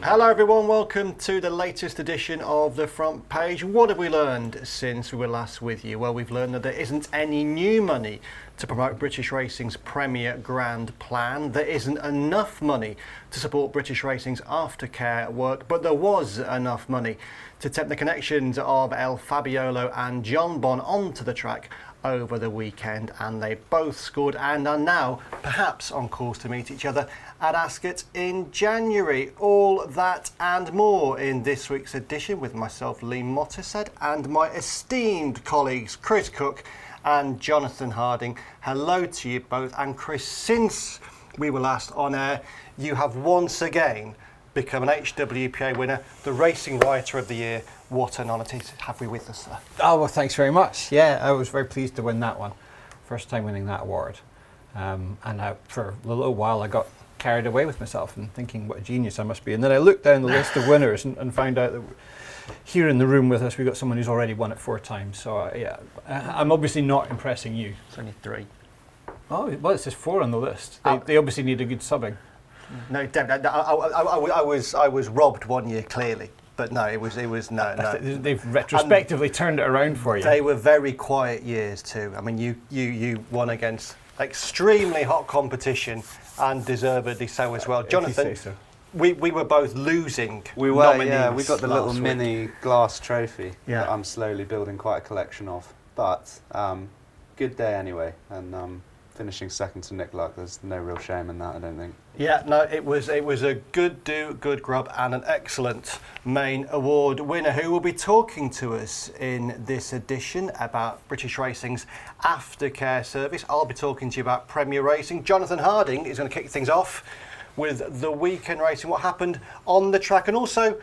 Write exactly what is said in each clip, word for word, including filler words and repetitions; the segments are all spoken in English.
Hello everyone, welcome to the latest edition of The Front Page. What have we learned since we were last with you? Well, we've learned that there isn't any new money to promote British Racing's Premier Grand Plan. There isn't enough money to support British Racing's aftercare work, but there was enough money to tempt the connections of El Fabiolo and Jonbon onto the track over the weekend, and they both scored and are now perhaps on course to meet each other at Ascot in January. All that and more in this week's edition with myself, Lee Mottershead, and my esteemed colleagues Chris Cook and Jonathan Harding. Hello to you both. And Chris, since we were last on air, you have once again become an H W P A winner, the Racing Writer of the Year. What an honour to have we with us, sir. Oh, well, thanks very much. Yeah, I was very pleased to win that one. First time winning that award. Um, and I, for a little while I got carried away with myself and thinking what a genius I must be. And then I looked down the list of winners and, and found out that here in the room with us we've got someone who's already won it four times. So, uh, yeah, I'm obviously not impressing you. It's only three. Oh, well, it says four on the list. They, oh. they obviously need a good subbing. No, I, I, I, I was I was robbed one year, clearly, but no, it was it was no no. They've retrospectively and turned it around for you. They were very quiet years too. I mean, you you you won against extremely hot competition and deservedly so as well, uh, Jonathan. So. We we were both losing. We were, yeah. We got the little week. mini glass trophy yeah. that I'm slowly building quite a collection of. But um, good day anyway, and. Um, Finishing second to Nick Luck, there's no real shame in that, I don't think. Yeah, no, it was it was a good do, good grub, and an excellent main award winner who will be talking to us in this edition about British Racing's aftercare service. I'll be talking to you about Premier Racing. Jonathan Harding is going to kick things off with the weekend racing, what happened on the track and also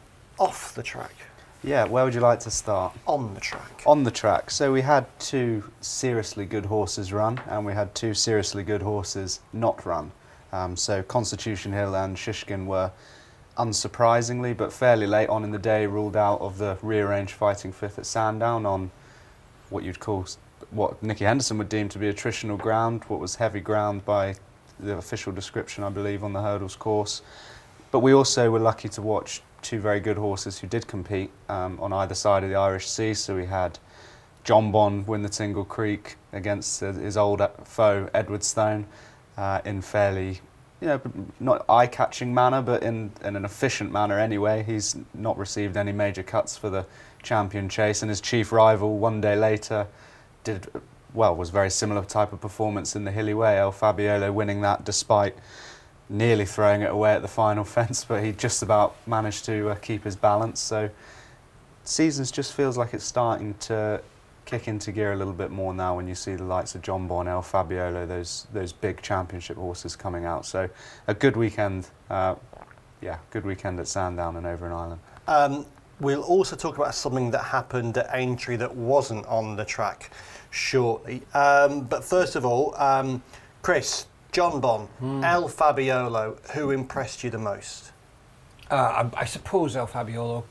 off the track. Yeah, where would you like to start? On the track. On the track. So we had two seriously good horses run, and we had two seriously good horses not run. Um, so Constitution Hill and Shishkin were, unsurprisingly, but fairly late on in the day, ruled out of the rearranged Fighting Fifth at Sandown on what you'd call, what Nicky Henderson would deem to be attritional ground, what was heavy ground by the official description, I believe, on the hurdles course. But we also were lucky to watch two very good horses who did compete um, on either side of the Irish Sea. So we had Jonbon win the Tingle Creek against uh, his old foe Edwardstone uh, in fairly, you know, not eye-catching manner, but in, in an efficient manner anyway. He's not received any major cuts for the champion chase, and his chief rival one day later did, well, was very similar type of performance in the Hilly Way. El Fabiolo winning that despite nearly throwing it away at the final fence, but he just about managed to uh, keep his balance. So seasons just feels like it's starting to kick into gear a little bit more now when you see the likes of Jonbon, El Fabiolo, those those big championship horses coming out. So a good weekend, uh, yeah, good weekend at Sandown and over in Ireland. Um, we'll also talk about something that happened at Aintree that wasn't on the track shortly. Um, but first of all, um, Chris, Jonbon, mm. El Fabiolo, who impressed you the most? Uh, I, I suppose El Fabiolo.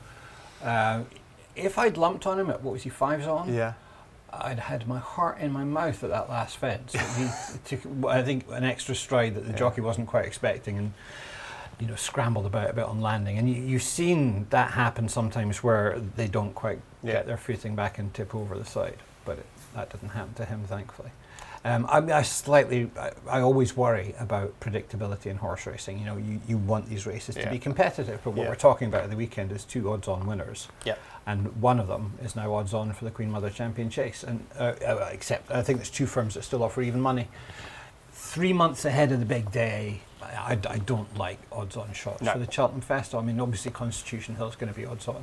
Uh, if I'd lumped on him at, what was he, fives on? Yeah. I'd had my heart in my mouth at that last fence. He took, I think, an extra stride that the yeah. jockey wasn't quite expecting, and you know, scrambled about a bit on landing. And you, you've seen that happen sometimes where they don't quite yeah. get their footing back and tip over the side. But it, that didn't happen to him, thankfully. Um, I, I slightly, I, I always worry about predictability in horse racing. You know, you, you want these races yeah. to be competitive, but what yeah. we're talking about at the weekend is two odds-on winners, yeah. and one of them is now odds-on for the Queen Mother Champion Chase. And uh, uh, except I think there's two firms that still offer even money. Three months ahead of the big day, I, I don't like odds-on shots no. for the Cheltenham Festival. I mean, obviously Constitution Hill is going to be odds-on.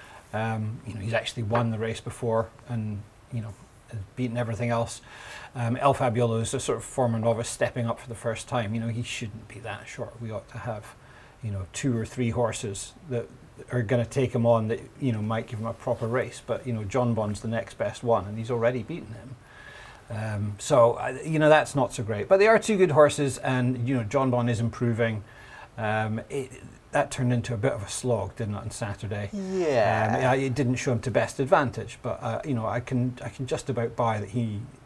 Um, you know, he's actually won the race before, and you know, beaten everything else. Um, El Fabiolo is a sort of former novice stepping up for the first time. You know, he shouldn't be that short. We ought to have, you know, two or three horses that are going to take him on that, you know, might give him a proper race. But, you know, Jonbon's the next best one, and he's already beaten him. Um, so, uh, you know, that's not so great. But they are two good horses, and, you know, Jonbon is improving. Um, it, that turned into a bit of a slog, didn't it, on Saturday? Yeah. Um, it, it didn't show him to best advantage, but, uh, you know, I can I can just about buy that he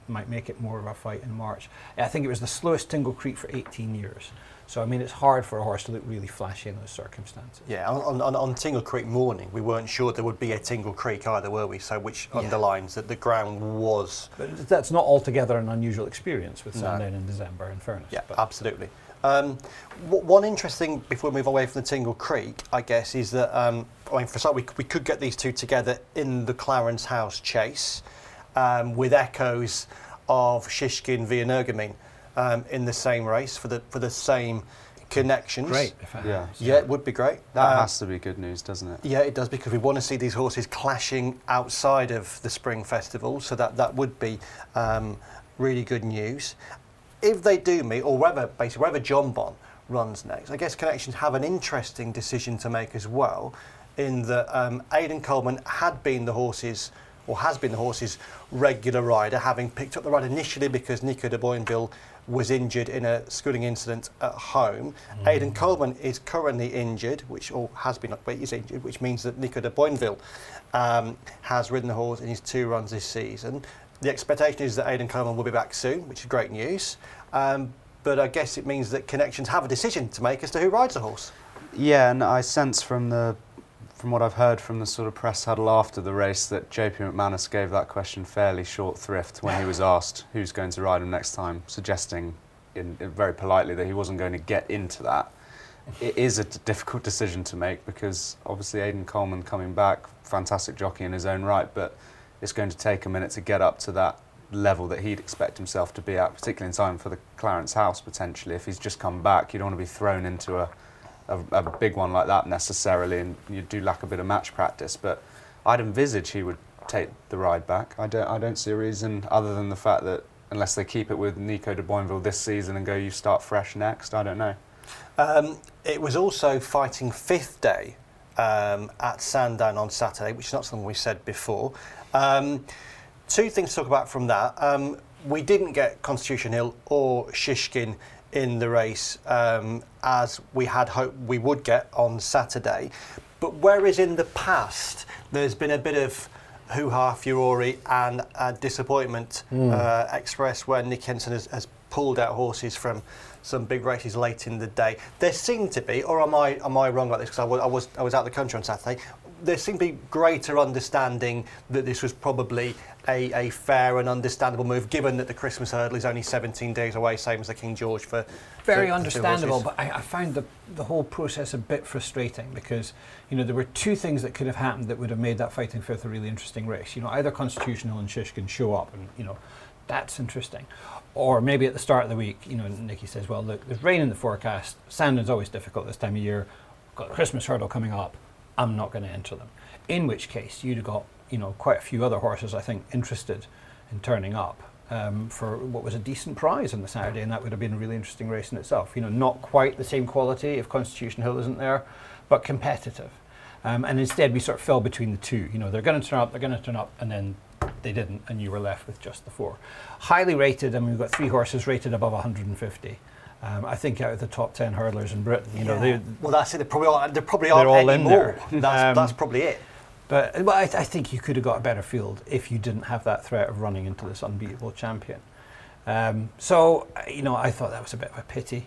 might make it more of a fight in March. I think it was the slowest Tingle Creek for eighteen years. So, I mean, it's hard for a horse to look really flashy in those circumstances. Yeah, on, on, on Tingle Creek morning, we weren't sure there would be a Tingle Creek either, were we? So, which yeah. underlines that the ground was... But that's not altogether an unusual experience with No. Sandown in December, in fairness. Yeah, but absolutely. Um, w- one interesting, before we move away from the Tingle Creek, I guess, is that, um, I mean, for some, we, we could get these two together in the Clarence House Chase um, with echoes of Shishkin via Nergamin. Um, in the same race for the for the same connections. Great. If it Yeah. happens. Yeah, it would be great. That Um, has to be good news, doesn't it? Yeah, it does, because we want to see these horses clashing outside of the Spring Festival, so that, that would be um, really good news. If they do meet, or wherever, basically, wherever John Bon runs next, I guess Connections have an interesting decision to make as well, in that um, Aidan Coleman had been the horses, or has been the horses' regular rider, having picked up the ride initially because Nico de Boinville was injured in a schooling incident at home. Mm. Aidan Coleman is currently injured, which or has been, but is injured, which means that Nico de Boinville um, has ridden the horse in his two runs this season. The expectation is that Aidan Coleman will be back soon, which is great news. Um, but I guess it means that Connections have a decision to make as to who rides the horse. Yeah, and I sense from the from what I've heard from the sort of press huddle after the race that J P McManus gave that question fairly short thrift when he was asked who's going to ride him next time, suggesting in, in very politely that he wasn't going to get into that. It is a d- difficult decision to make, because obviously Aidan Coleman coming back, fantastic jockey in his own right, but it's going to take a minute to get up to that level that he'd expect himself to be at, particularly in time for the Clarence House potentially. If he's just come back, you don't want to be thrown into a A, a big one like that necessarily, and you do lack a bit of match practice. But I'd envisage he would take the ride back. I don't. I don't see a reason other than the fact that unless they keep it with Nico de Boinville this season and go, you start fresh next. I don't know. Um, it was also fighting fifth day um, at Sandown on Saturday, which is not something we said before. Um, two things to talk about from that. Um, we didn't get Constitution Hill or Shishkin in the race um, as we had hoped we would get on Saturday. But whereas in the past there's been a bit of hoo-ha, furore and uh, disappointment mm. uh, expressed where Nick Henson has, has pulled out horses from some big races late in the day, there seemed to be, or am I am I wrong about this, because I was, I was I was out of the country on Saturday, there seemed to be greater understanding that this was probably a, a fair and understandable move, given that the Christmas hurdle is only seventeen days away, same as the King George for... Very for, understandable, but I, I found the, the whole process a bit frustrating, because, you know, there were two things that could have happened that would have made that Fighting Fifth a really interesting race. You know, either Constitutional and Shishkin show up and, you know, that's interesting. Or maybe at the start of the week, you know, Nicky says, well, look, there's rain in the forecast, Sandown's always difficult this time of year, got the Christmas hurdle coming up, I'm not going to enter them. In which case, you'd have got, you know, quite a few other horses, I think, interested in turning up um, for what was a decent prize on the Saturday, and that would have been a really interesting race in itself. You know, not quite the same quality if Constitution Hill isn't there, but competitive. Um, and instead, we sort of fell between the two. You know, they're going to turn up, they're going to turn up, and then they didn't, and you were left with just the four. Highly rated, I mean, we've got three horses rated above one hundred fifty. Um, I think out of the top ten hurdlers in Britain, you know, yeah. they, well, that's it. They probably aren't, they probably aren't all any in more. there. That's, Um, that's probably it. But well, I, I think you could have got a better field if you didn't have that threat of running into this unbeatable champion. Um, so, you know, I thought that was a bit of a pity.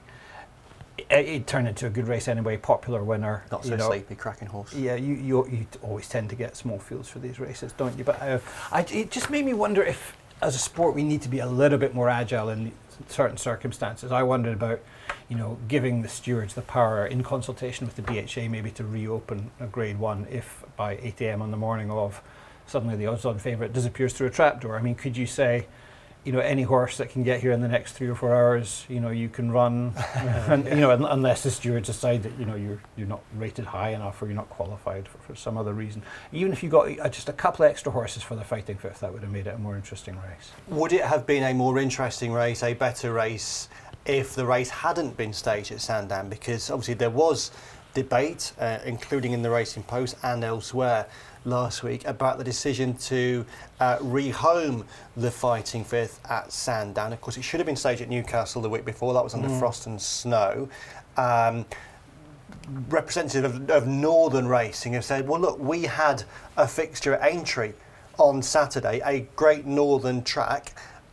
It, it turned into a good race anyway, popular winner. Not so you know. sleepy, cracking horse. Yeah, you, you you always tend to get small fields for these races, don't you? But uh, I, it just made me wonder if, as a sport, we need to be a little bit more agile in certain circumstances. I wondered about, you know, giving the stewards the power, in consultation with the D H A, maybe to reopen a Grade One if by eight a m on the morning of suddenly the odds-on favourite disappears through a trapdoor. I mean, could you say, you know, any horse that can get here in the next three or four hours, you know, you can run, and, you know, un- unless the stewards decide that, you know, you're you're not rated high enough or you're not qualified for, for some other reason. Even if you got uh, just a couple of extra horses for the Fighting Fifth, that would have made it a more interesting race. Would it have been a more interesting race, a better race, if the race hadn't been staged at Sandown? Because obviously there was debate, uh, including in the Racing Post and elsewhere last week, about the decision to uh, rehome the Fighting Fifth at Sandown. Of course, it should have been staged at Newcastle the week before. That was under mm. frost and snow. Um, representative of, of Northern Racing have said, well, look, we had a fixture at Aintree on Saturday, a Great Northern track.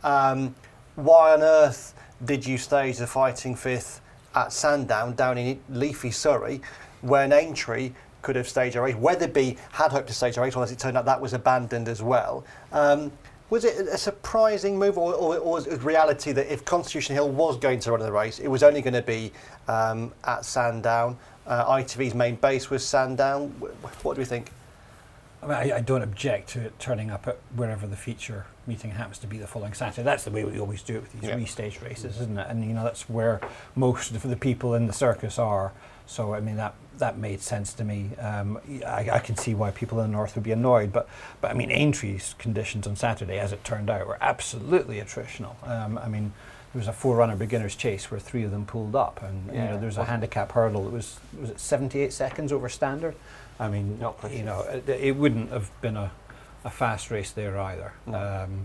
Um, why on earth did you stage the Fighting Fifth at Sandown down in leafy Surrey when Aintree could have staged a race? Wetherby had hoped to stage a race, well, as it turned out that was abandoned as well. Um, was it a surprising move, or, or, or was it reality that if Constitution Hill was going to run the race, it was only going to be um, at Sandown? Uh, I T V's main base was Sandown. What do we think? I mean, I, I don't object to it turning up at wherever the feature meeting happens to be the following Saturday. That's the way we always do it with these yeah. restage races, isn't it? And you know, that's where most of the people in the circus are. So I mean, that that made sense to me. Um, I, I can see why people in the north would be annoyed, but but I mean, Aintree's conditions on Saturday, as it turned out, were absolutely attritional. Um, I mean, there was a four-runner beginners chase where three of them pulled up, and yeah, you know, there was a handicap hurdle that was was it seventy-eight seconds over standard. I mean, Not you know, it, it wouldn't have been a, a fast race there either. No. Um,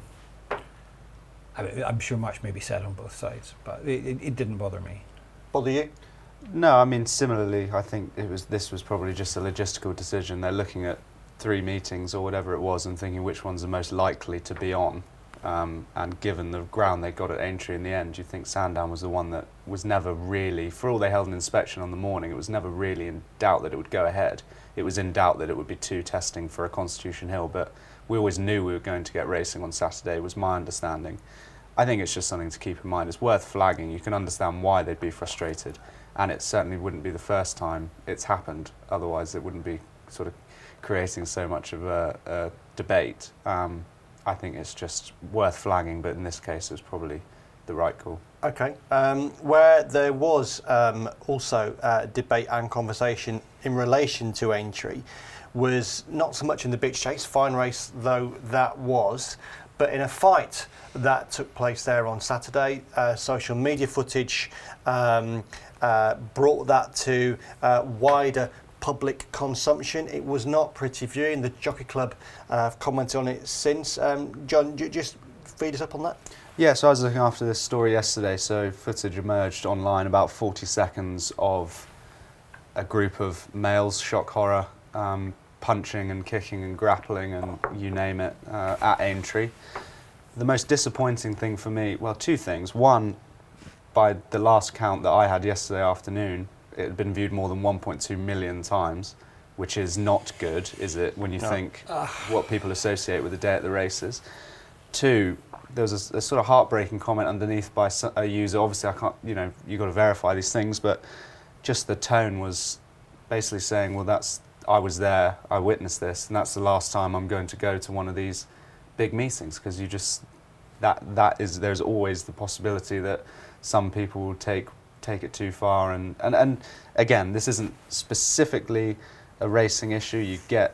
I, I'm sure much may be said on both sides, but it, it, it didn't bother me. Bother you? No, I mean, similarly, I think it was this was probably just a logistical decision. They're looking at three meetings or whatever it was and thinking which one's the most likely to be on. Um, and given the ground they got at Aintree in the end, you think Sandown was the one that was never really, for all they held an inspection on the morning, it was never really in doubt that it would go ahead. It was in doubt that it would be two testing for a Constitution Hill, but we always knew we were going to get racing on Saturday, was my understanding. I think it's just something to keep in mind. It's worth flagging. You can understand why they'd be frustrated, and it certainly wouldn't be the first time it's happened. Otherwise, it wouldn't be sort of creating so much of a, a debate. Um, I think it's just worth flagging, but in this case, it was probably the right call. Okay. Um, where there was um, also uh, debate and conversation in relation to Aintree was not so much in the bitch chase, fine race though that was, but in a fight that took place there on Saturday. Uh, social media footage um, uh, brought that to uh, wider public consumption. It was not pretty viewing. The Jockey Club uh, have commented on it since. Um, John, you just feed us up on that? Yeah, so I was looking after this story yesterday, so footage emerged online, about forty seconds of a group of males, shock horror, um, punching and kicking and grappling and you name it, uh, at Aintree. The most disappointing thing for me, well, two things. One, by the last count that I had yesterday afternoon, it had been viewed more than one point two million times, which is not good, is it, when you No. think what people associate with the day at the races. Two, there was a, a sort of heartbreaking comment underneath by a user. Obviously, I can't, you know, you've got to verify these things, but just the tone was basically saying, well, that's, I was there, I witnessed this, and that's the last time I'm going to go to one of these big meetings, because you just, that that is, there's always the possibility that some people will take take it too far, and, and, and again, this isn't specifically a racing issue. You get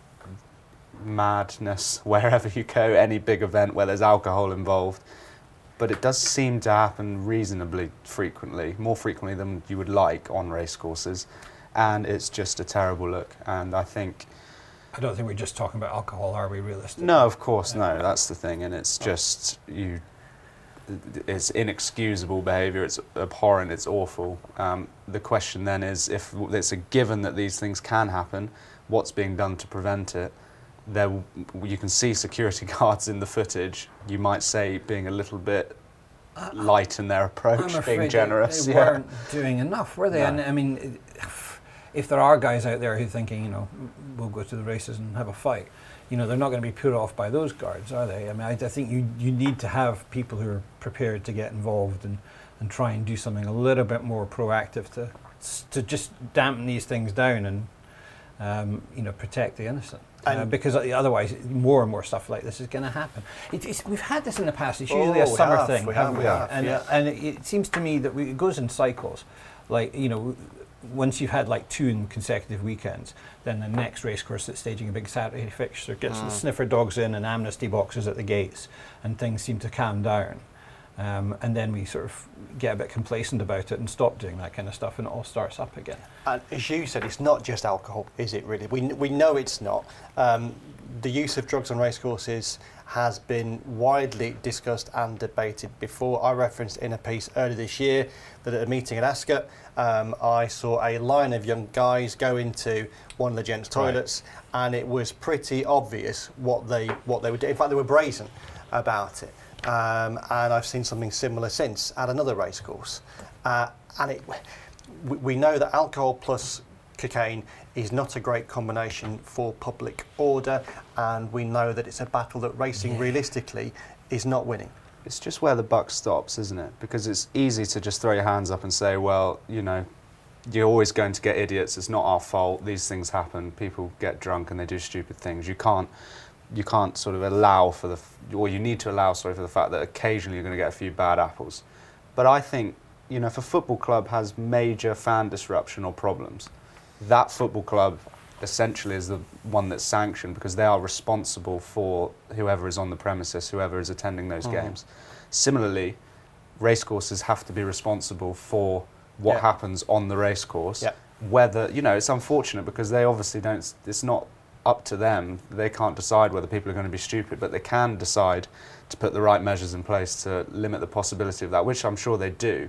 madness wherever you go, any big event where there's alcohol involved, but it does seem to happen reasonably frequently, more frequently than you would like on racecourses, and it's just a terrible look. And I think I don't think we're just talking about alcohol, are we, realistically? no, of course, no, that's the thing, and it's just, you it's inexcusable behaviour, it's abhorrent, it's awful. Um, the question then is, if it's a given that these things can happen, what's being done to prevent it? There, you can see security guards in the footage, you might say being a little bit light in their approach, I'm being afraid generous. They, they yeah. weren't doing enough, were they? No. And I mean, if there are guys out there who are thinking, you know, we'll go to the races and have a fight, you know, they're not going to be put off by those guards, are they? I mean, I, I think you you need to have people who are prepared to get involved and, and try and do something a little bit more proactive to to just dampen these things down and um, you know, protect the innocent. Uh, because otherwise, more and more stuff like this is going to happen. It, it's, we've had this in the past. It's usually Oh, a we summer have, thing, we haven't have, we? we have, and yeah. and it, it seems to me that we, it goes in cycles. Like, you know, once you've had like two consecutive weekends, then the next racecourse that's staging a big Saturday fixture gets Mm. the sniffer dogs in and amnesty boxes at the gates, and things seem to calm down. Um, and then we sort of get a bit complacent about it and stop doing that kind of stuff, and it all starts up again. And as you said, it's not just alcohol, is it really? We, we know it's not. Um, the use of drugs on racecourses has been widely discussed and debated before. I referenced in a piece earlier this year that at a meeting at Ascot, um, I saw a line of young guys go into one of the gents' toilets, right. And it was pretty obvious what they what they were doing. In fact, they were brazen about it. um, and I've seen something similar since at another racecourse. Uh, and it, we, we know that alcohol plus cocaine is not a great combination for public order, and we know that it's a battle that racing yeah. realistically is not winning. It's just where the buck stops, isn't it? Because it's easy to just throw your hands up and say, well, you know, you're always going to get idiots, it's not our fault, these things happen, people get drunk and they do stupid things. You can't you can't sort of allow for the, or you need to allow, sorry, for the fact that occasionally you're going to get a few bad apples. But I think, you know, if a football club has major fan disruption or problems, that football club essentially is the one that's sanctioned because they are responsible for whoever is on the premises, whoever is attending those mm. games. Similarly, racecourses have to be responsible for what yeah. happens on the racecourse. Yeah. Whether, you know, it's unfortunate because they obviously don't, it's not up to them. They can't decide whether people are going to be stupid, but they can decide to put the right measures in place to limit the possibility of that, which I'm sure they do.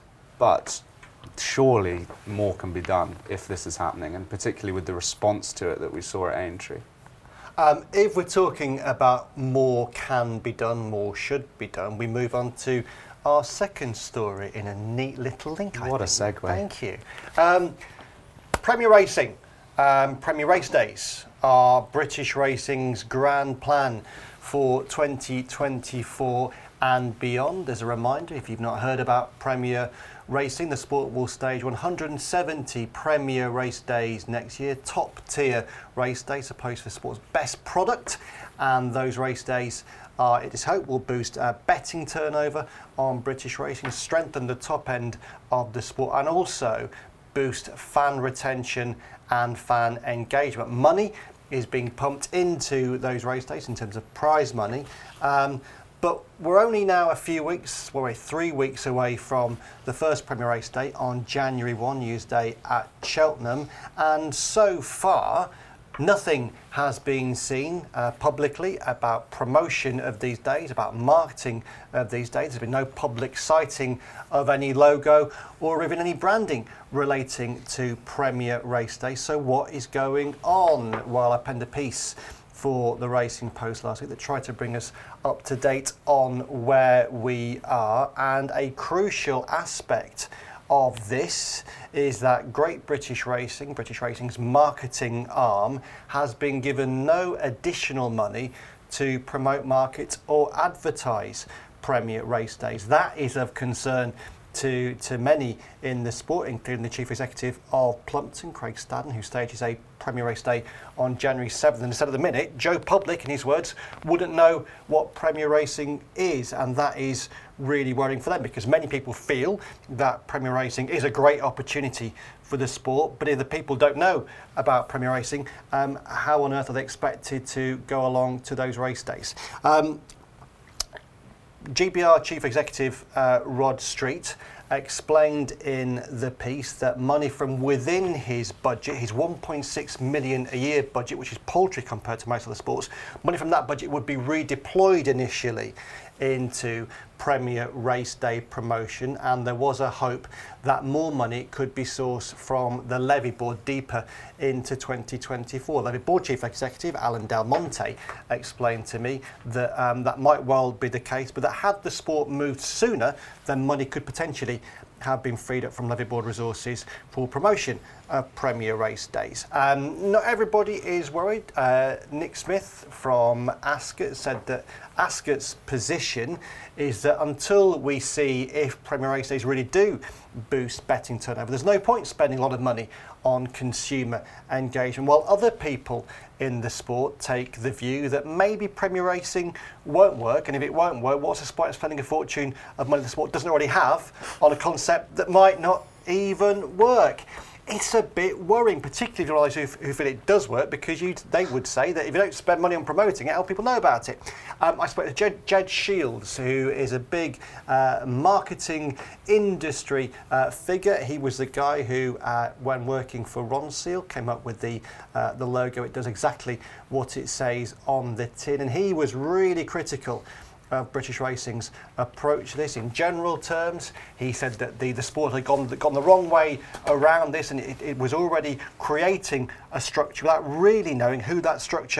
But surely more can be done if this is happening, and particularly with the response to it that we saw at Aintree. Um, if we're talking about more can be done, more should be done, we move on to our second story in a neat little link. What I a think. segue. Thank you. Um, Premier Racing, um, Premier Race Days are British Racing's grand plan for twenty twenty-four and beyond. As a reminder, if you've not heard about Premier Racing, the sport will stage one hundred seventy Premier Race Days next year, top tier race days, supposed for sport's best product, and those race days are, it is hoped, will boost uh, betting turnover on British racing, strengthen the top end of the sport, and also boost fan retention and fan engagement. Money is being pumped into those race days in terms of prize money. Um, But we're only now a few weeks, well, we're three weeks away from the first Premier Race Day on January first, New Year's Day at Cheltenham. And so far, nothing has been seen uh, publicly about promotion of these days, about marketing of these days. There's been no public sighting of any logo or even any branding relating to Premier Race Day. So what is going on? Well, I penned a piece for the Racing Post last week that tried to bring us up to date on where we are, and a crucial aspect of this is that Great British Racing, British Racing's marketing arm, has been given no additional money to promote, market or advertise Premier Race Days. That is of concern to, to many in the sport, including the Chief Executive of Plumpton, Craig Stadden, who stages a Premier Race Day on January seventh. And instead of the minute, Joe Public, in his words, wouldn't know what Premier Racing is. And that is really worrying for them, because many people feel that Premier Racing is a great opportunity for the sport. But if the people don't know about Premier Racing, um, how on earth are they expected to go along to those race days? Um, G B R Chief Executive uh, Rod Street explained in the piece that money from within his budget, his one point six million a year budget, which is paltry compared to most other sports, money from that budget would be redeployed initially into Premier Race Day promotion, and there was a hope that more money could be sourced from the Levy Board deeper into twenty twenty-four. Levy Board Chief Executive Alan Del Monte explained to me that um, that might well be the case, but that had the sport moved sooner, then money could potentially have been freed up from Levy Board resources for promotion of Premier Race Days. Um, not everybody is worried. Uh, Nick Smith from Ascot said that Ascot's position is that until we see if Premier Race Days really do boost betting turnover, there's no point spending a lot of money on consumer engagement, while other people in the sport take the view that maybe Premier Racing won't work, and if it won't work, what's the point of spending a fortune of money the sport doesn't already have on a concept that might not even work? It's a bit worrying, particularly for those who, who feel it does work, because you, they would say that if you don't spend money on promoting it, how people know about it. Um, I spoke to Jed, Jed Shields, who is a big uh, marketing industry uh, figure. He was the guy who, uh, when working for Ronseal, came up with the uh, the logo. It does exactly what it says on the tin, and he was really critical of British Racing's approach to this. In general terms, he said that the, the sport had gone, gone the wrong way around this, and it, it was already creating a structure without really knowing who that structure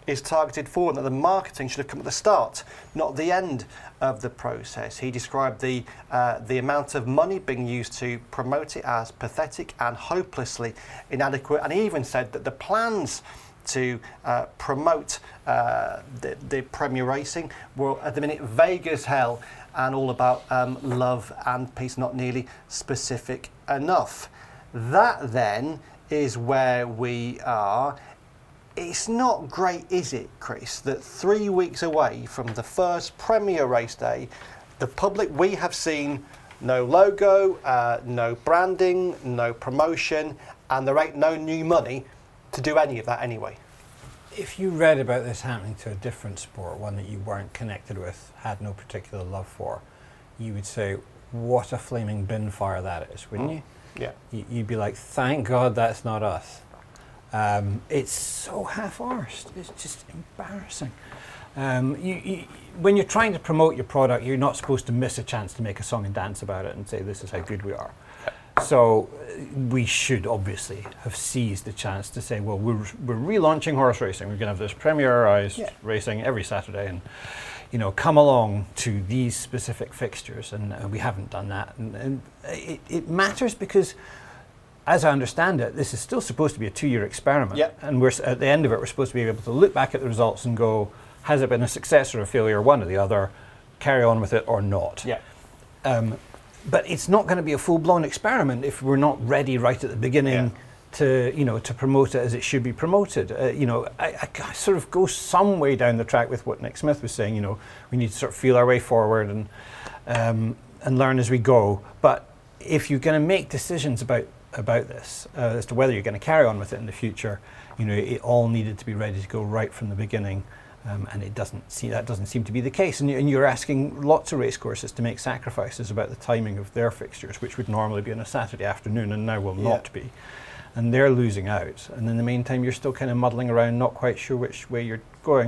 is targeted forward, that the marketing should have come at the start, not the end of the process. He described the uh, the amount of money being used to promote it as pathetic and hopelessly inadequate, and he even said that the plans to uh, promote uh, the, the Premier Racing were at the minute vague as hell and all about um, love and peace, not nearly specific enough. That then is where we are. It's not great, is it, Chris, that three weeks away from the first Premier Race Day, the public, we have seen no logo, uh, no branding, no promotion, and there ain't no new money to do any of that anyway. If you read about this happening to a different sport, one that you weren't connected with, had no particular love for, you would say, what a flaming bin fire that is, wouldn't Mm. you? Yeah. Y- You'd be like, thank God that's not us. Um, it's so half-arsed. It's just embarrassing. Um, you, you, when you're trying to promote your product, you're not supposed to miss a chance to make a song and dance about it and say, this is how good we are. So uh, we should obviously have seized the chance to say, well, we're, we're relaunching horse racing. We're going to have this premierized Yeah. racing every Saturday, and you know, come along to these specific fixtures. And uh, we haven't done that. And, and it, it matters because, as I understand it, this is still supposed to be a two-year experiment. Yep. And we're s- at the end of it, we're supposed to be able to look back at the results and go, has it been a success or a failure, one or the other, carry on with it or not? Yeah. Um, but it's not going to be a full-blown experiment if we're not ready right at the beginning Yeah. to, you know, to promote it as it should be promoted. Uh, you know, I, I sort of go some way down the track with what Nick Smith was saying. You know, we need to sort of feel our way forward and um, and learn as we go. But if you're going to make decisions about about this uh, as to whether you're going to carry on with it in the future, you know, it all needed to be ready to go right from the beginning. Um, and it doesn't see that doesn't seem to be the case, and, you, and you're asking lots of racecourses to make sacrifices about the timing of their fixtures, which would normally be on a Saturday afternoon, and now will Yeah. not be, and they're losing out. And in the meantime, you're still kind of muddling around, not quite sure which way you're going.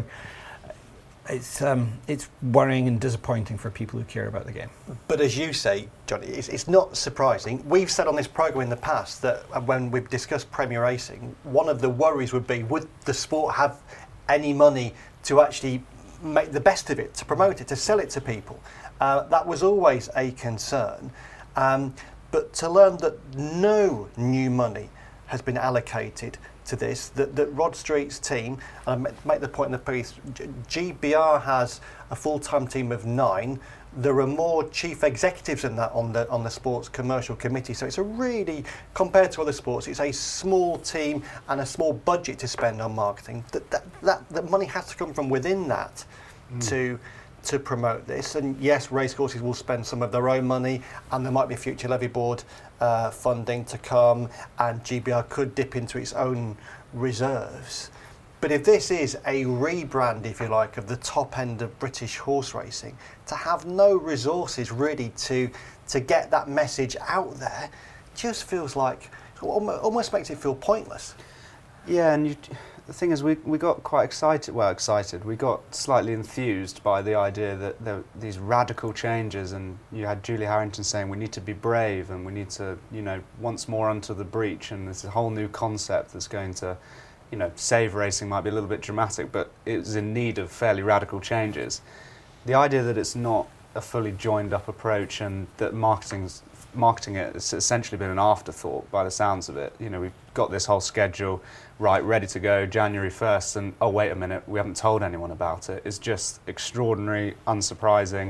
It's um, it's worrying and disappointing for people who care about the game. But as you say, Johnny, it's, it's not surprising. We've said on this programme in the past that uh, when we've discussed Premier Racing, one of the worries would be, would the sport have any money to actually make the best of it, to promote it, to sell it to people? Uh, that was always a concern. Um, but to learn that no new money has been allocated to this, that, that Rod Street's team, and I make the point in the piece, G B R has a full-time team of nine. There are more chief executives than that on the on the sports commercial committee. So it's a really, compared to other sports, it's a small team and a small budget to spend on marketing. That that that, that money has to come from within that mm. to to promote this. And yes, racecourses will spend some of their own money, and there might be future levy board uh, funding to come, and G B R could dip into its own reserves. But if this is a rebrand, if you like, of the top end of British horse racing, to have no resources really to to get that message out there, just feels like, almost makes it feel pointless. Yeah, and you, the thing is, we we got quite excited. Well, excited. We got slightly enthused by the idea that there were these radical changes, and you had Julie Harrington saying we need to be brave and we need to, you know, once more onto the breach, and there's a whole new concept that's going to, you know, save racing might be a little bit dramatic, but it's in need of fairly radical changes. The idea that it's not a fully joined up approach and that marketing's marketing it has essentially been an afterthought by the sounds of it. You know, we've got this whole schedule right, ready to go January first, and oh wait a minute, we haven't told anyone about it. It's just extraordinary, unsurprising,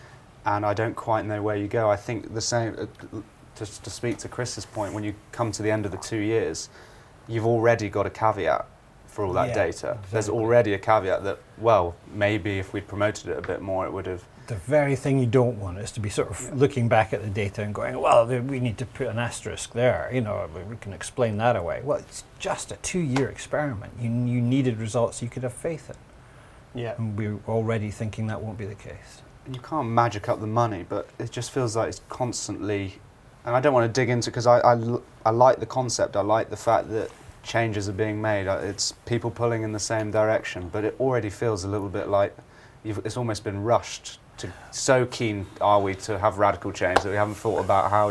and I don't quite know where you go. I think the same, uh, to, to speak to Chris's point, when you come to the end of the two years, you've already got a caveat for all that Yeah, data. exactly. There's already a caveat that, well, maybe if we'd promoted it a bit more, it would have. The very thing you don't want is to be sort of yeah. looking back at the data and going, well, we need to put an asterisk there, you know, we can explain that away. Well, it's just a two-year experiment. You, you needed results you could have faith in. Yeah. And we're already thinking that won't be the case. You can't magic up the money, but it just feels like it's constantly, and I don't want to dig into, because I, I, I like the concept, I like the fact that changes are being made, it's people pulling in the same direction, but it already feels a little bit like you've, it's almost been rushed. To, so keen are we to have radical change that we haven't thought about how you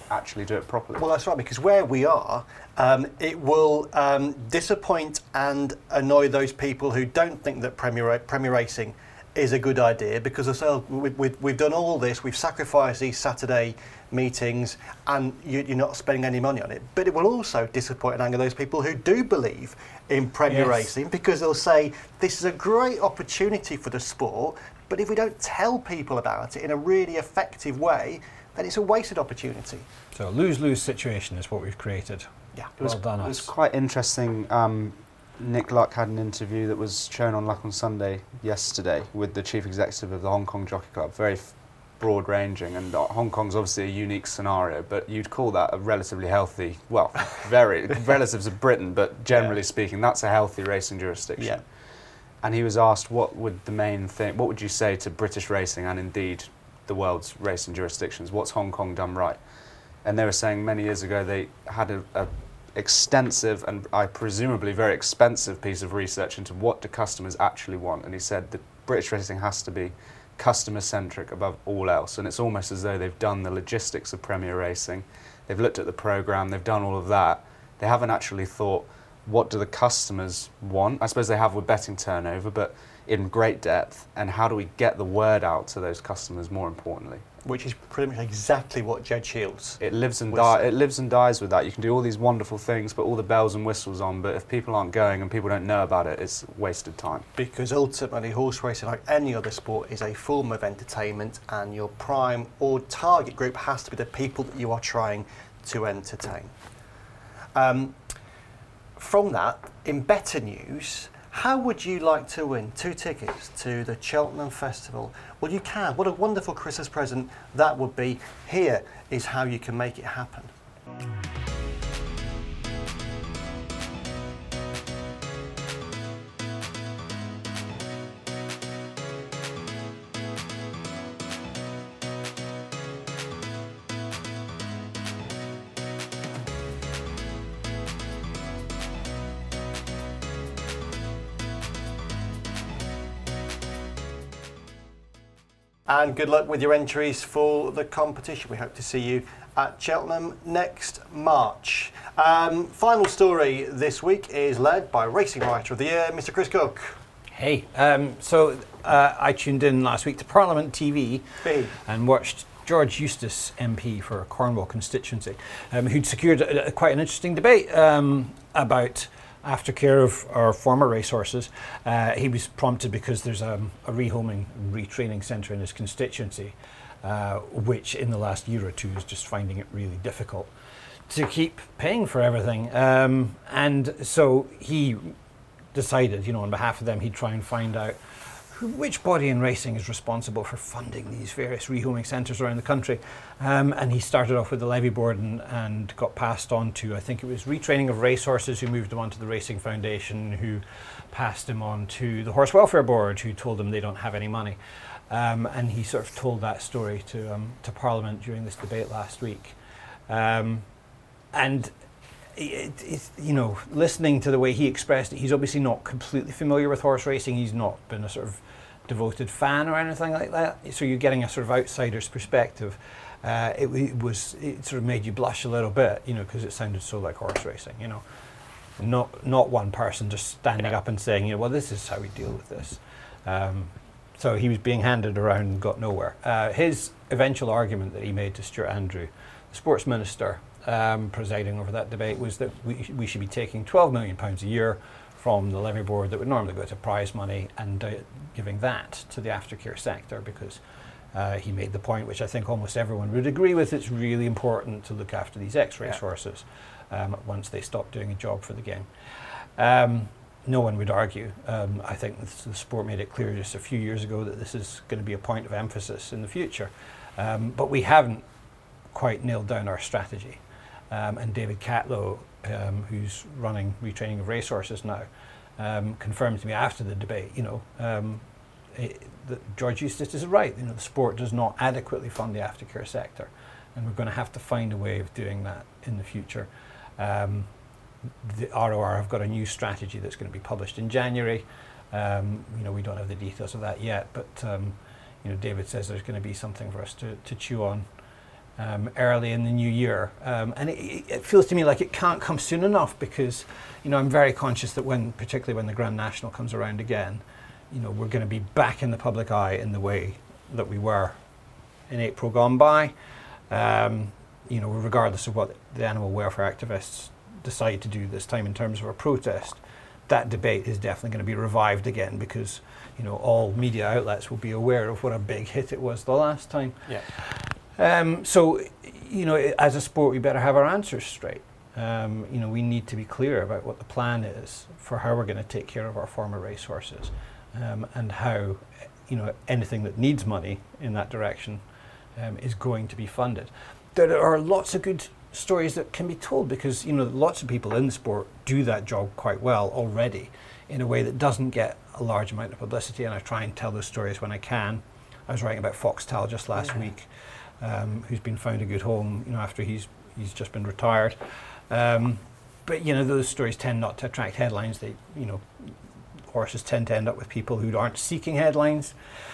actually do it properly. Well, that's right, because where we are, um, it will um, disappoint and annoy those people who don't think that Premier, Premier Racing is a good idea, because they say, we, we, we've done all this, we've sacrificed these Saturday meetings, and you, you're not spending any money on it. But it will also disappoint and anger those people who do believe in Premier Yes. Racing, because they'll say, this is a great opportunity for the sport, but if we don't tell people about it in a really effective way, then it's a wasted opportunity. So lose-lose situation is what we've created. Yeah. It was, Well done it was us. quite interesting. Um, Nick Luck had an interview that was shown on Luck on Sunday yesterday with the chief executive of the Hong Kong Jockey Club, very f- broad-ranging, and uh, Hong Kong's obviously a unique scenario, but you'd call that a relatively healthy, well, very, relative to Britain, but generally Yeah. speaking, that's a healthy racing jurisdiction. Yeah. And he was asked, what would the main thing, what would you say to British racing and indeed the world's racing jurisdictions? What's Hong Kong done right? And they were saying many years ago they had a, a extensive and I presumably very expensive piece of research into what do customers actually want. And he said that British racing has to be customer-centric above all else. And it's almost as though they've done the logistics of Premier Racing. They've looked at the programme, they've done all of that. They haven't actually thought, what do the customers want? I suppose they have with betting turnover, but in great depth. And how do we get the word out to those customers, more importantly? Which is pretty much exactly what Jed Shields. It lives and Was- die. It lives and dies with that. You can do all these wonderful things, put all the bells and whistles on, but if people aren't going and people don't know about it, it's wasted time. Because ultimately, horse racing, like any other sport, is a form of entertainment, and your prime or target group has to be the people that you are trying to entertain. Um, from that, in better news, how would you like to win two tickets to the Cheltenham Festival? Well, you can. What a wonderful Christmas present that would be. Here is how you can make it happen. And good luck with your entries for the competition. We hope to see you at Cheltenham next March. Um, final story this week is led by Racing Writer of the Year, Mister Chris Cook. Hey, um, so uh, I tuned in last week to Parliament T V Hey. and watched George Eustace M P for Cornwall constituency, um, who'd secured a, a, quite an interesting debate um, about aftercare of our former racehorses. Uh, he was prompted because there's um, a rehoming, retraining centre in his constituency, uh, which in the last year or two is just finding it really difficult to keep paying for everything. Um, and so he decided, you know, on behalf of them, he'd try and find out who, which body in racing is responsible for funding these various rehoming centres around the country. Um, and he started off with the levy board and, and got passed on to, I think it was retraining of racehorses, who moved him on to the Racing Foundation, who passed him on to the Horse Welfare Board, who told him they don't have any money. Um, and he sort of told that story to, um, to Parliament during this debate last week. Um, and It, it, you know, listening to the way he expressed it, he's obviously not completely familiar with horse racing. He's not been a sort of devoted fan or anything like that. So you're getting a sort of outsider's perspective. Uh, it, it was it sort of made you blush a little bit, you know, because it sounded so like horse racing. You know, not not one person just standing up and saying, you know, well, this is how we deal with this. Um, so he was being handed around and got nowhere. Uh, his eventual argument that he made to Stuart Andrew, the sports minister, Um, presiding over that debate, was that we, we should be taking twelve million pounds a year from the levy board that would normally go to prize money and uh, giving that to the aftercare sector, because uh, he made the point, which I think almost everyone would agree with, it's really important to look after these ex-race Yeah. horses um, once they stop doing a job for the game. Um, no one would argue. Um, I think the, the sport made it clear just a few years ago that this is going to be a point of emphasis in the future. Um, but we haven't quite nailed down our strategy. Um, and David Catlow, um, who's running retraining of racehorses now, um, confirmed to me after the debate, you know, um, it, that George Eustace is right. You know, the sport does not adequately fund the aftercare sector, and we're going to have to find a way of doing that in the future. Um, the R O R have got a new strategy that's going to be published in January. Um, you know, we don't have the details of that yet, but um, you know, David says there's going to be something for us to, to chew on um, early in the new year. Um, and it, it feels to me like it can't come soon enough because, you know, I'm very conscious that when, particularly when the Grand National comes around again, you know, we're going to be back in the public eye in the way that we were in April gone by. Um, you know, regardless of what the animal welfare activists decide to do this time in terms of a protest, that debate is definitely going to be revived again because, you know, all media outlets will be aware of what a big hit it was the last time. Yeah. Um, so, you know, as a sport, we better have our answers straight. Um, you know, we need to be clear about what the plan is for how we're going to take care of our former racehorses, um, and how, you know, anything that needs money in that direction um, is going to be funded. There are lots of good stories that can be told because, you know, lots of people in the sport do that job quite well already in a way that doesn't get a large amount of publicity, and I try and tell those stories when I can. I was writing about Foxtel just last yeah. week, um, who's been found a good home, you know, after he's he's just been retired. Um, but, you know, those stories tend not to attract headlines. They, you know, horses tend to end up with people who aren't seeking headlines.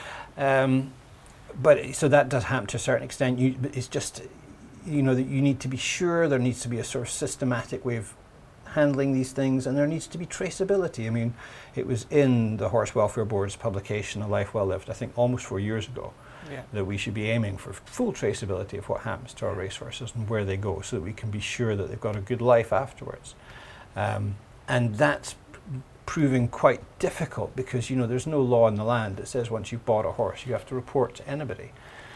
Um, but so that does happen to a certain extent. You, it's just, you know, that you need to be sure there needs to be a sort of systematic way of handling these things, and there needs to be traceability. I mean, it was in the Horse Welfare Board's publication, A Life Well Lived, I think almost four years ago, yeah. that we should be aiming for full traceability of what happens to our racehorses and where they go, so that we can be sure that they've got a good life afterwards. Um, and that's proving quite difficult because, you know, there's no law in the land that says once you've bought a horse you have to report to anybody.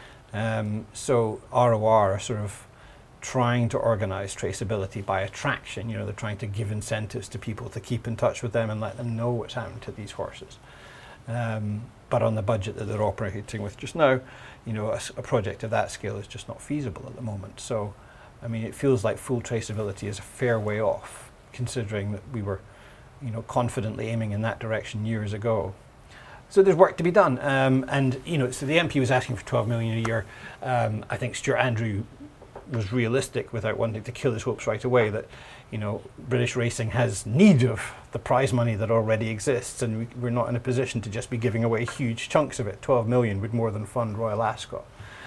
Um, so R O R are sort of trying to organise traceability by attraction. You know, they're trying to give incentives to people to keep in touch with them and let them know what's happened to these horses. Um, but on the budget that they're operating with just now, you know, a, a project of that scale is just not feasible at the moment. So, I mean, it feels like full traceability is a fair way off, considering that we were, you know, confidently aiming in that direction years ago. So there's work to be done. Um, and, you know, so the M P was asking for twelve million a year. Um, I think Stuart Andrew was realistic without wanting to kill his hopes right away that, you know, British racing has need of the prize money that already exists, and we, we're not in a position to just be giving away huge chunks of it. twelve million would more than fund Royal Ascot.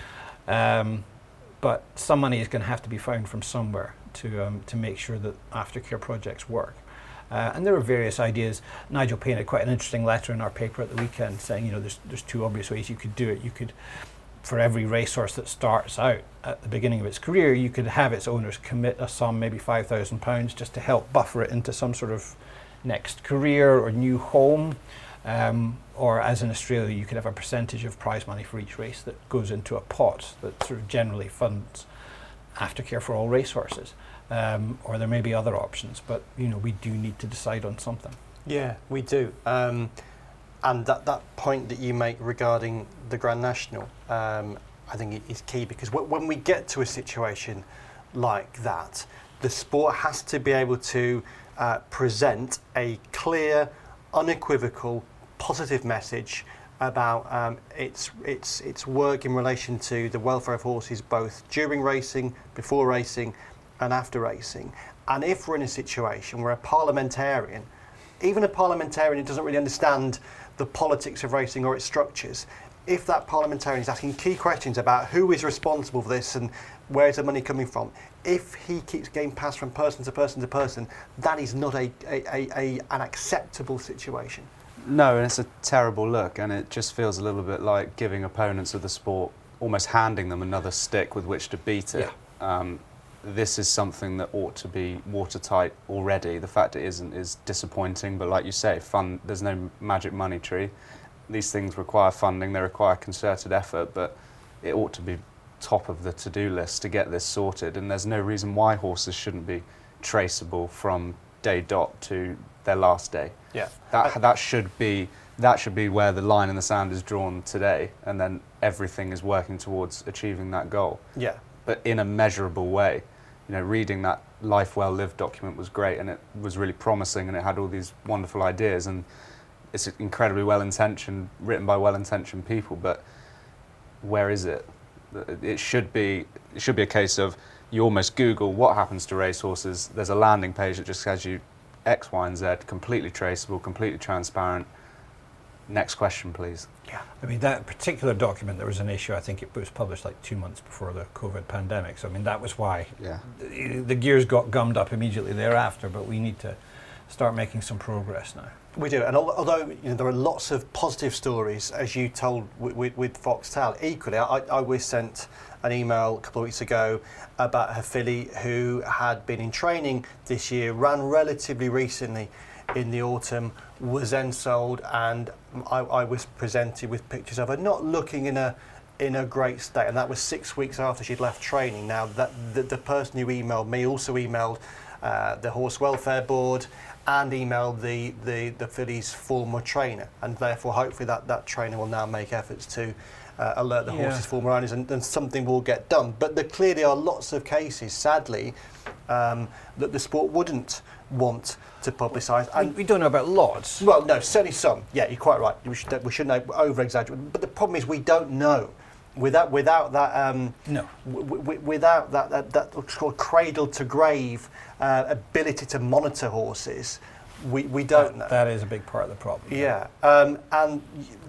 Um, but some money is going to have to be found from somewhere to um, to make sure that aftercare projects work. Uh, and there are various ideas. Nigel Payne had quite an interesting letter in our paper at the weekend saying, you know, there's there's two obvious ways you could do it. You could, for every racehorse that starts out at the beginning of its career, you could have its owners commit a sum, maybe five thousand pounds, just to help buffer it into some sort of next career or new home. Um, or as in Australia, you could have a percentage of prize money for each race that goes into a pot that sort of generally funds aftercare for all racehorses. Um, or there may be other options, but, you know, we do need to decide on something. Yeah, we do. Um, and that, that point that you make regarding the Grand National, um, I think it is key, because w- when we get to a situation like that, the sport has to be able to uh, present a clear, unequivocal, positive message about um, its its its work in relation to the welfare of horses, both during racing, before racing, and after racing. And if we're in a situation where a parliamentarian, even a parliamentarian who doesn't really understand the politics of racing or its structures, if that parliamentarian is asking key questions about who is responsible for this and where is the money coming from, if he keeps getting passed from person to person to person, that is not a, a, a, a an acceptable situation. No, and it's a terrible look, and it just feels a little bit like giving opponents of the sport, almost handing them another stick with which to beat it. Yeah. Um, this is something that ought to be watertight already. The fact it isn't is disappointing, but like you say, fun, there's no magic money tree. These things require funding, they require concerted effort, but it ought to be top of the to-do list to get this sorted, and there's no reason why horses shouldn't be traceable from day dot to their last day. Yeah. That, that should be that should be where the line in the sand is drawn today, and then everything is working towards achieving that goal. Yeah. But in a measurable way. You know, reading that Life Well Lived document was great, and it was really promising, and it had all these wonderful ideas, and it's incredibly well-intentioned, written by well-intentioned people, but where is it? It should be it should be a case of you almost Google what happens to racehorses. There's a landing page that just says you X, Y, and Z, completely traceable, completely transparent. Next question, please. Yeah. I mean, that particular document, there was an issue, I think it was published like two months before the COVID pandemic. So, I mean, that was why Yeah. the, the gears got gummed up immediately thereafter, but we need to start making some progress now. We do, and al- although you know, there are lots of positive stories, as you told with, with, with Foxtel, equally, I, I was sent an email a couple of weeks ago about her filly who had been in training this year, ran relatively recently in the autumn, was then sold, and I, I was presented with pictures of her not looking in a in a great state, and that was six weeks after she'd left training. Now, that the, the person who emailed me also emailed uh, the Horse Welfare Board and emailed the, the, the filly's former trainer, and therefore hopefully that, that trainer will now make efforts to uh, alert the Yeah. horse's former owners, and, and something will get done. But there clearly are lots of cases, sadly, um, that the sport wouldn't want to publicise. We, And we don't know about lots. well, no, certainly some. Yeah, you're quite right. We should we shouldn't over exaggerate. But the problem is we don't know. Without without that um, No. w- w- without that that, that what's called cradle to grave uh, ability to monitor horses, we, we don't know. That, that is a big part of the problem. Yeah, um, and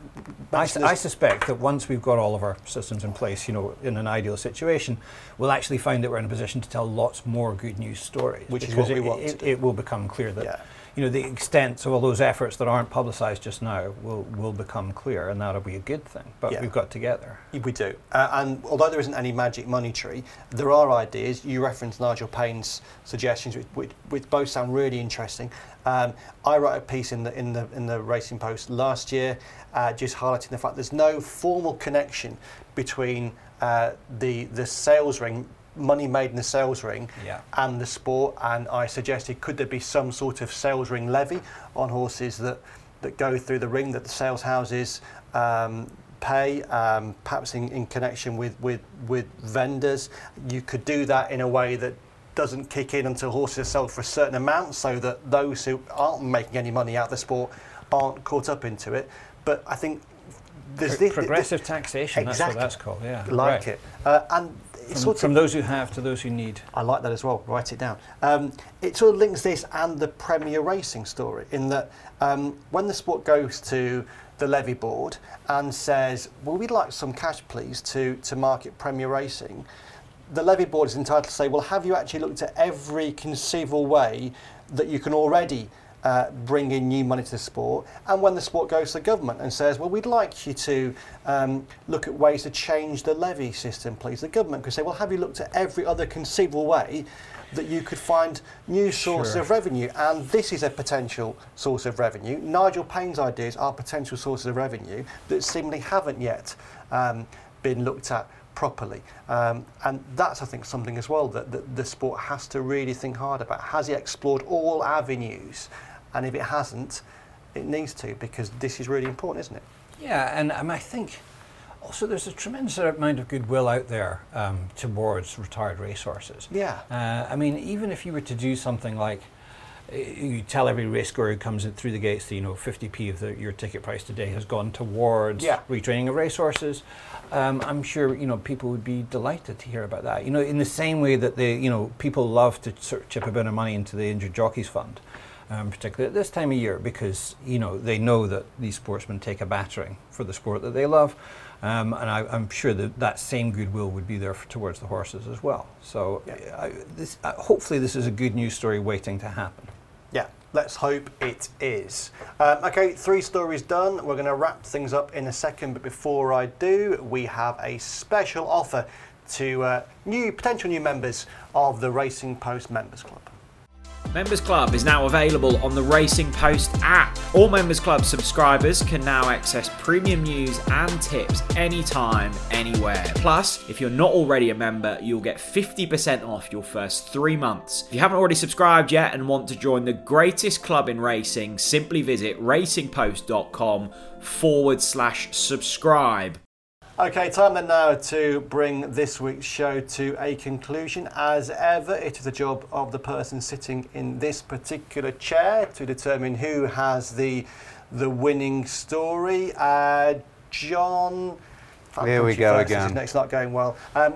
I, su- I suspect that once we've got all of our systems in place, you know, in an ideal situation, we'll actually find that we're in a position to tell lots more good news stories. Which is because what we it, want to It, do. it will become clear that, Yeah. you know, the extent of all those efforts that aren't publicised just now will, will become clear, and that'll be a good thing. But Yeah. we've got to get there. We do. Uh, and although there isn't any magic money tree, there are ideas. You referenced Nigel Payne's suggestions, which, which, which both sound really interesting. Um, I wrote a piece in the, in the, in the Racing Post last year, uh, just highlighting the fact there's no formal connection between uh, the, the sales ring, money made in the sales ring, Yeah. and the sport. And I suggested, could there be some sort of sales ring levy on horses that, that go through the ring, that the sales houses um, pay, um, perhaps in, in connection with, with, with vendors. You could do that in a way that doesn't kick in until horses are sold for a certain amount, so that those who aren't making any money out of the sport aren't caught up into it. But I think there's Pro- this, progressive taxation, Exactly. that's what that's called, yeah. like Right. it, uh, and it's From, sort from of, those who have to those who need. I like that as well. Write it down. Um, it sort of links this and the Premier Racing story in that um, when the sport goes to the levy board and says, well, we'd like some cash, please, to, to market Premier Racing, the levy board is entitled to say, well, have you actually looked at every conceivable way that you can already uh, bring in new money to the sport? And when the sport goes to the government and says, well, we'd like you to um, look at ways to change the levy system, please, the government could say, well, have you looked at every other conceivable way that you could find new sources Sure. of revenue? And this is a potential source of revenue. Nigel Payne's ideas are potential sources of revenue that seemingly haven't yet um, been looked at properly. Um, and that's, I think, something as well that, that the sport has to really think hard about. Has it explored all avenues? And if it hasn't, it needs to, because this is really important, isn't it? Yeah, and um, I think also there's a tremendous amount of goodwill out there um, towards retired racehorses. Yeah. Uh, I mean, even if you were to do something like, uh, you tell every racegoer who comes in through the gates that, you know, fifty p of the, your ticket price today has gone towards Yeah. retraining of racehorses, um, I'm sure, you know, people would be delighted to hear about that. You know, in the same way that they, you know, people love to sort of chip a bit of money into the Injured Jockeys Fund. Um, particularly at this time of year, because you know they know that these sportsmen take a battering for the sport that they love, um, and I, I'm sure that that same goodwill would be there for, towards the horses as well. So, Yeah. I, this, uh, hopefully, this is a good news story waiting to happen. Yeah, let's hope it is. Um, okay, three stories done. We're going to wrap things up in a second, but before I do, we have a special offer to uh, new potential new members of the Racing Post Members Club. Members Club is now available on the Racing Post app. All Members Club subscribers can now access premium news and tips anytime, anywhere. Plus, if you're not already a member, you'll get fifty percent off your first three months. If you haven't already subscribed yet and want to join the greatest club in racing, simply visit racingpost.com forward slash subscribe. Okay, time then now to bring this week's show to a conclusion. As ever, it is the job of the person sitting in this particular chair to determine who has the the winning story. Uh, John, Here we go first, again. This is next not going well. Um,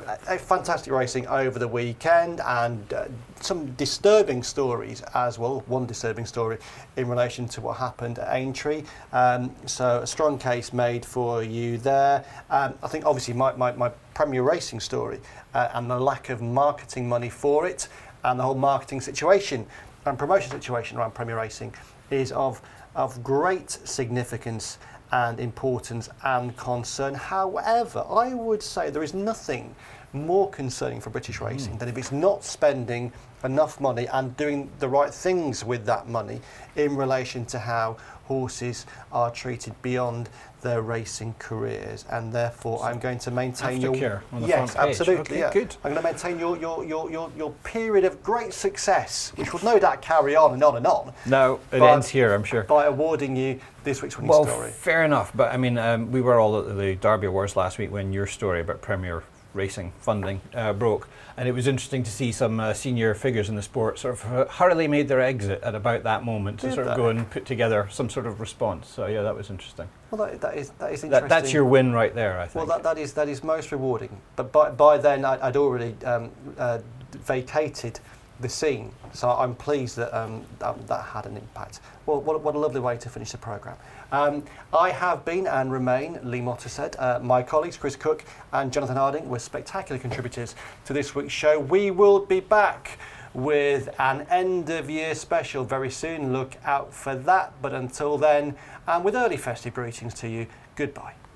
a fantastic racing over the weekend, and uh, some disturbing stories as well. One disturbing story in relation to what happened at Aintree. Um, so a strong case made for you there. Um, I think obviously my, my, my Premier Racing story uh, and the lack of marketing money for it, and the whole marketing situation and promotion situation around Premier Racing is of of great significance and importance and concern. However, I would say there is nothing more concerning for British racing mm. than if it's not spending enough money and doing the right things with that money in relation to how horses are treated beyond their racing careers. And therefore so I'm going to maintain your aftercare on the yes front page. absolutely Okay, yeah. good. I'm going to maintain your your, your your your period of great success, which will no doubt carry on and on and on. No, it But ends here, I'm sure. by awarding you this week's winning Well, story. fair enough, but I mean, um, we were all at the Derby Awards last week when your story about Premier Racing funding uh, broke, and it was interesting to see some uh, senior figures in the sport sort of uh, hurriedly made their exit at about that moment to Did sort of they? go and put together some sort of response. So yeah, that was interesting. Well, that, that is that is interesting. That, that's your win right there, I think. Well, that, that is that is most rewarding. But by by then, I, I'd already um, uh, vacated the scene, so I'm pleased that um, that, that had an impact. Well, what, what a lovely way to finish the programme. Um, I have been and remain Lee Mottershead. Uh, my colleagues Chris Cook and Jonathan Harding were spectacular contributors to this week's show. We will be back with an end of year special very soon. Look out for that. But until then, and with early festive greetings to you, goodbye.